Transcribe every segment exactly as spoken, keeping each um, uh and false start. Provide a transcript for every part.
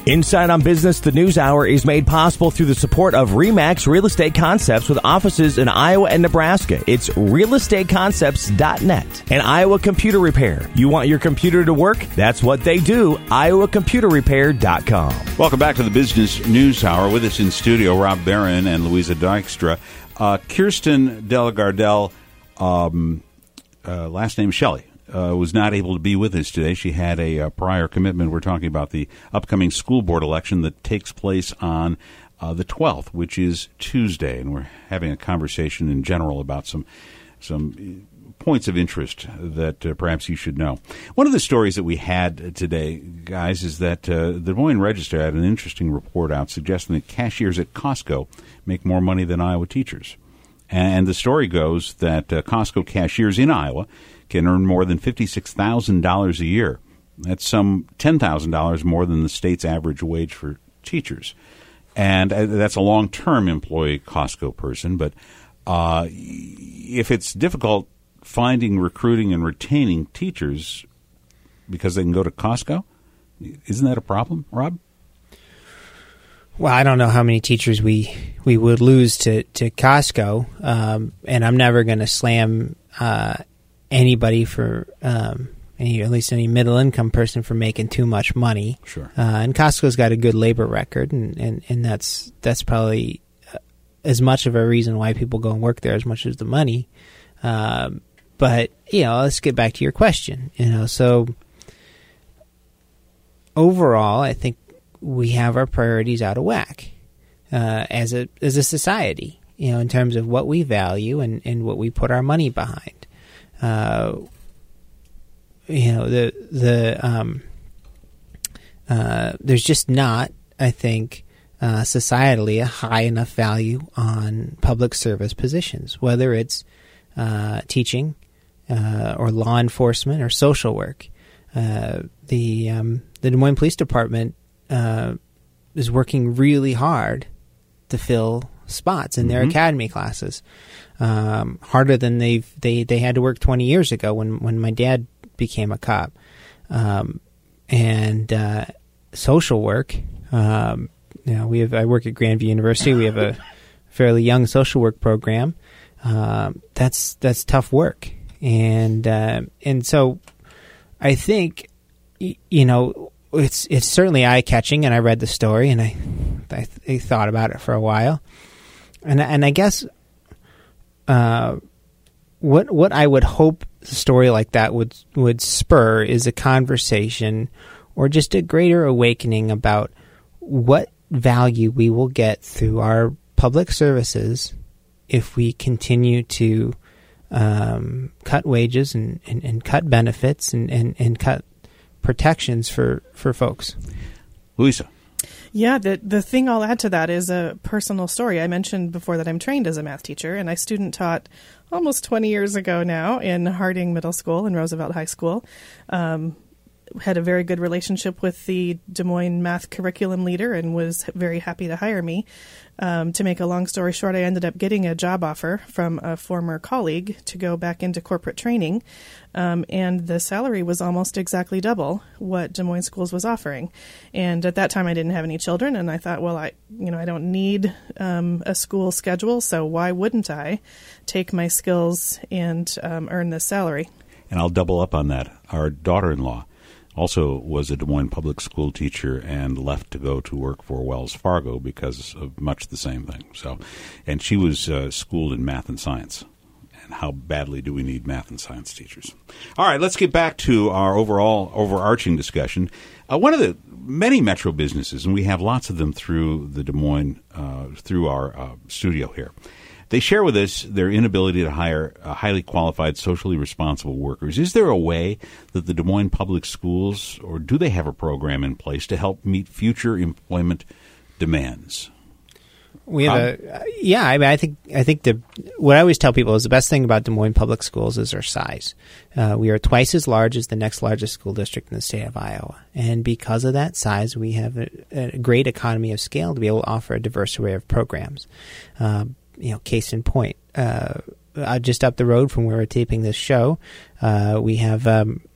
Inside on Business, the News Hour is made possible through the support of RE/MAX Real Estate Concepts with offices in Iowa and Nebraska. It's real estate concepts dot net. And Iowa Computer Repair. You want your computer to work? That's what they do. iowa computer repair dot com. Welcome back to the Business News Hour. With us in studio, Rob Barron and Louisa Dykstra. Uh, Kirsten Delagardelle, um, uh, last name Shelley. Uh, was not able to be with us today. She had a, a prior commitment. We're talking about the upcoming school board election that takes place on uh, the twelfth, which is Tuesday, and we're having a conversation in general about some some points of interest that uh, perhaps you should know. One of the stories that we had today, guys, is that uh, the Des Moines Register had an interesting report out suggesting that cashiers at Costco make more money than Iowa teachers. And the story goes that uh, Costco cashiers in Iowa can earn more than fifty-six thousand dollars a year. That's some ten thousand dollars more than the state's average wage for teachers. And uh, that's a long-term employee Costco person. But uh, if it's difficult finding, recruiting, and retaining teachers because they can go to Costco, isn't that a problem, Rob? Well, I don't know how many teachers we, we would lose to, to Costco, um, and I'm never going to slam uh, anybody for, um, any, at least any middle-income person for making too much money. Sure. Uh, and Costco's got a good labor record, and, and, and that's that's probably as much of a reason why people go and work there as much as the money. Um, but, you know, let's get back to your question. You know, so overall, I think we have our priorities out of whack uh, as a as a society, you know, in terms of what we value and, and what we put our money behind. Uh, you know, the the um, uh, there's just not, I think, uh, societally a high enough value on public service positions, whether it's uh, teaching uh, or law enforcement or social work. Uh, the um, the Des Moines Police Department Uh, is working really hard to fill spots in their mm-hmm. academy classes, um, harder than they've they, they had to work twenty years ago when, when my dad became a cop. Um, and uh, social work, um, you know, we have I work at Grandview University. We have a fairly young social work program. Um, that's that's tough work, and uh, and so I think y- you know. It's it's certainly eye-catching, and I read the story, and I, I, I thought about it for a while, and and I guess uh, what what I would hope a story like that would would spur is a conversation, or just a greater awakening about what value we will get through our public services if we continue to um, cut wages and, and, and cut benefits and, and, and cut protections for, for folks. Louisa. Yeah, the the thing I'll add to that is a personal story. I mentioned before that I'm trained as a math teacher, and I student taught almost twenty years ago now in Harding Middle School and Roosevelt High School. Um, had a very good relationship with the Des Moines math curriculum leader and was very happy to hire me. Um, to make a long story short, I ended up getting a job offer from a former colleague to go back into corporate training, um, and the salary was almost exactly double what Des Moines Schools was offering. And at that time, I didn't have any children, and I thought, well, I, you know, I don't need um, a school schedule, so why wouldn't I take my skills and um, earn this salary? And I'll double up on that. Our daughter-in-law also was a Des Moines public school teacher and left to go to work for Wells Fargo because of much the same thing. So, and she was uh, schooled in math and science. And how badly do we need math and science teachers? All right, let's get back to our overall overarching discussion. Uh, one of the many metro businesses, and we have lots of them through the Des Moines, uh, through our uh, studio here, they share with us their inability to hire uh, highly qualified, socially responsible workers. Is there a way that the Des Moines Public Schools, or do they have a program in place to help meet future employment demands? We have um, a, uh, yeah, I mean, I think I think the what I always tell people is the best thing about Des Moines Public Schools is our size. Uh, we are twice as large as the next largest school district in the state of Iowa, and because of that size, we have a, a great economy of scale to be able to offer a diverse array of programs. Uh, You know, case in point, uh, just up the road from where we're taping this show, uh, we have um,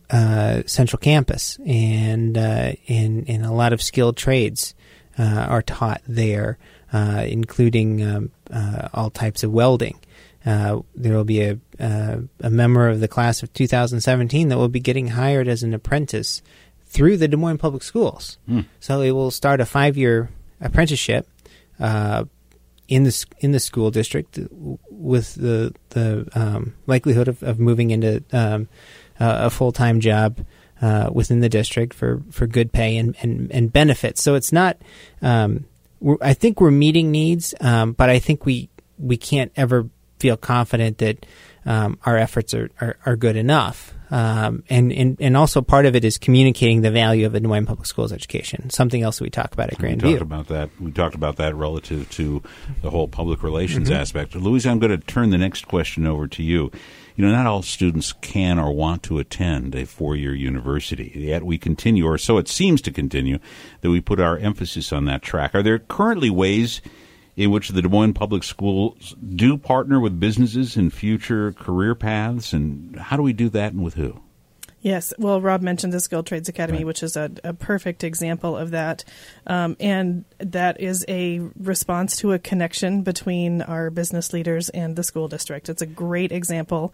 uh, Central Campus, and uh, in in a lot of skilled trades uh, are taught there, uh, including um, uh, all types of welding. Uh, there will be a uh, a member of the class of two thousand seventeen that will be getting hired as an apprentice through the Des Moines Public Schools. Mm. So it will start a five-year apprenticeship uh, in the in the school district with the the um, likelihood of, of moving into um, a full-time job uh, within the district for, for good pay and, and, and benefits. So it's not. Um, we're, I think we're meeting needs, um, but I think we we can't ever feel confident that um, our efforts are, are, are good enough. Um, and, and, and also part of it is communicating the value of a Des Moines Public Schools education, something else that we talk about at Grandview. We talked about that. We talked about that relative to the whole public relations mm-hmm. aspect. Louise, I'm going to turn the next question over to you. You know, not all students can or want to attend a four-year university, yet we continue, or so it seems to continue, that we put our emphasis on that track. Are there currently ways in which the Des Moines Public Schools do partner with businesses in future career paths, and how do we do that and with who? Yes. Well, Rob mentioned the Skilled Trades Academy, right, which is a, a perfect example of that. Um, and that is a response to a connection between our business leaders and the school district. It's a great example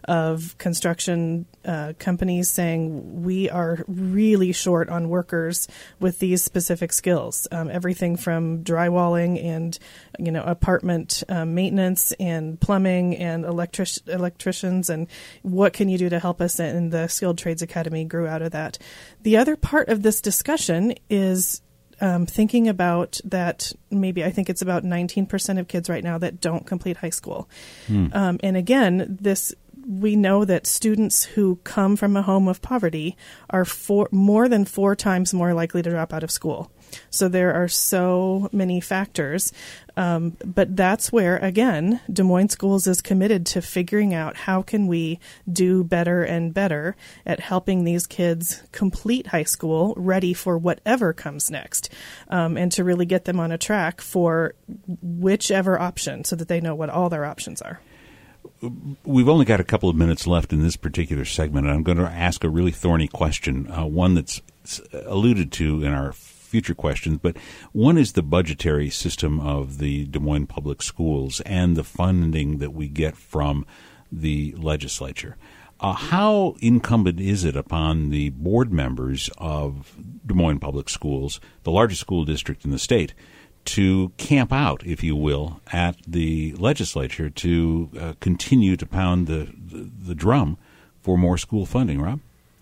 of construction uh, companies saying, we are really short on workers with these specific skills. Um, everything from drywalling and, you know, apartment uh, maintenance and plumbing and electric electricians. And what can you do to help us in the Skilled Trades Academy grew out of that. The other part of this discussion is um, thinking about that maybe I think it's about nineteen percent of kids right now that don't complete high school. Mm. Um, and again, this we know that students who come from a home of poverty are four, more than four times more likely to drop out of school. So there are so many factors. Um, but that's where, again, Des Moines Schools is committed to figuring out how can we do better and better at helping these kids complete high school, ready for whatever comes next, um, and to really get them on a track for whichever option so that they know what all their options are. We've only got a couple of minutes left in this particular segment, and I'm going to ask a really thorny question, uh, one that's alluded to in our future questions, but one is the budgetary system of the Des Moines Public Schools and the funding that we get from the legislature. Uh, how incumbent is it upon the board members of Des Moines Public Schools, the largest school district in the state, to camp out, if you will, at the legislature to uh, continue to pound the, the, the drum for more school funding, Rob?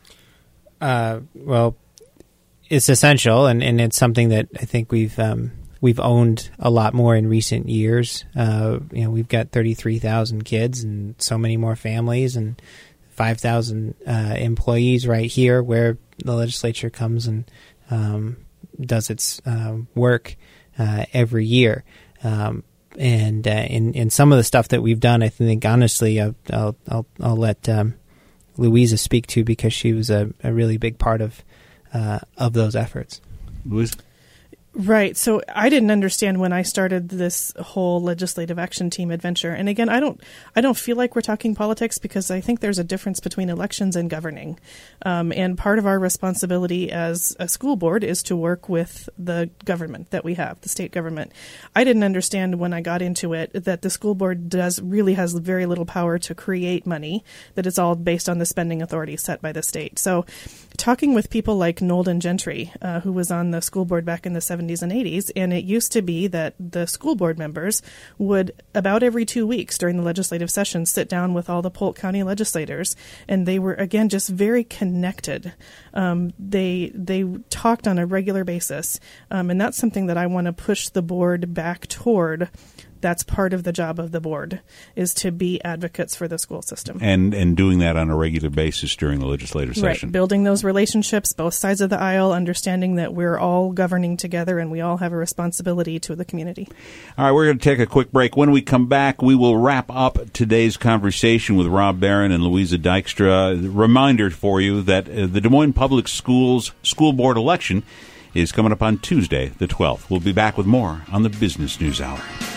Uh, well, it's essential, and, and it's something that I think we've um, we've owned a lot more in recent years. Uh, you know, we've got thirty-three thousand kids and so many more families and five thousand uh, employees right here where the legislature comes and um, does its uh, work uh, every year. Um, and uh, in, in some of the stuff that we've done, I think, honestly, I'll, I'll, I'll, I'll let um, Louisa speak to because she was a, a really big part of Uh, of those efforts. Louise? Right. So I didn't understand when I started this whole legislative action team adventure. And again, I don't, I don't feel like we're talking politics because I think there's a difference between elections and governing. Um, and part of our responsibility as a school board is to work with the government that we have, the state government. I didn't understand when I got into it that the school board does really has very little power to create money, that it's all based on the spending authority set by the state. So talking with people like Nolden Gentry, uh, who was on the school board back in the seventies and eighties, and it used to be that the school board members would, about every two weeks during the legislative session, sit down with all the Polk County legislators, and they were, again, just very connected. Um, they they talked on a regular basis, um, and that's something that I want to push the board back toward. That's part of the job of the board, is to be advocates for the school system. And and doing that on a regular basis during the legislative session. Right, building those relationships, both sides of the aisle, understanding that we're all governing together and we all have a responsibility to the community. All right, we're going to take a quick break. When we come back, we will wrap up today's conversation with Rob Barron and Louisa Dykstra. Reminder for you that uh, the Des Moines Public Schools School Board election is coming up on Tuesday, the twelfth. We'll be back with more on the Business News Hour.